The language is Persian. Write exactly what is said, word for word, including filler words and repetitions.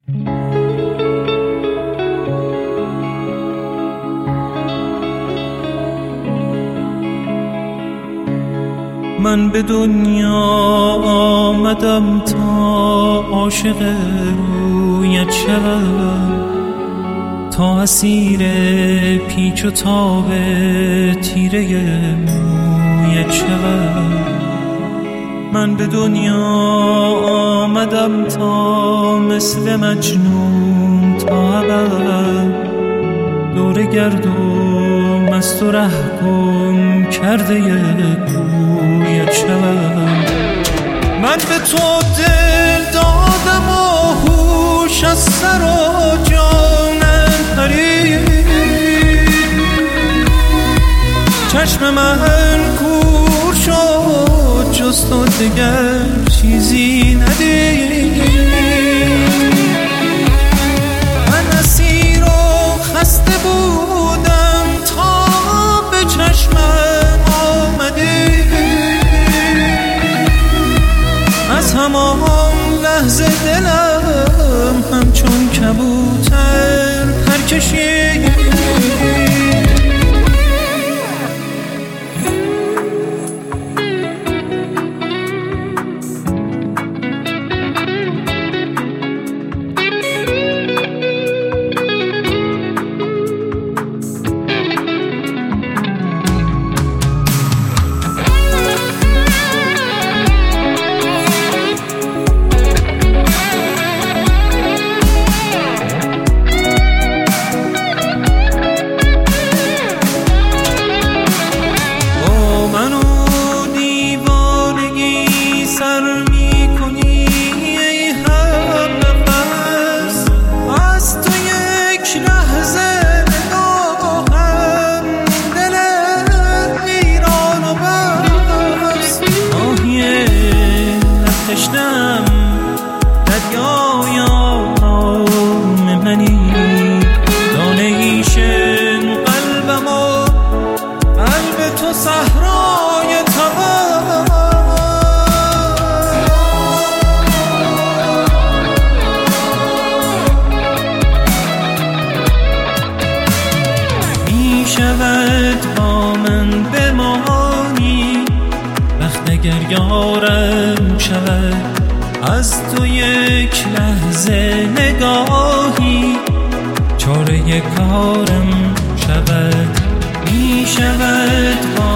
من به دنیا آمدم تا عاشق رویت شوم، تا اسیر پیچ و تاب تیره مویت شوم. من به دنیا آمدم تا مثل مجنون تا ابد دور گردم مست و ره گم کرده کویت شوم. من به تو دل دادم و هوش از سر و جانم پرید، چشم من کور شد جز تو دگر چیزی ندید. من اسیر و خسته بودم تا به چشمم آمدی، از همان لحظه دلم همچون کبوتر پر کشید. تشنم دریای آرام منی، دانه ایشن قلبم و قلب تو صحرای تبا. می شود با من بمانی وقت اگر یارم شود، از تو یک لحظه نگاهی چاره کارم شود. می شود با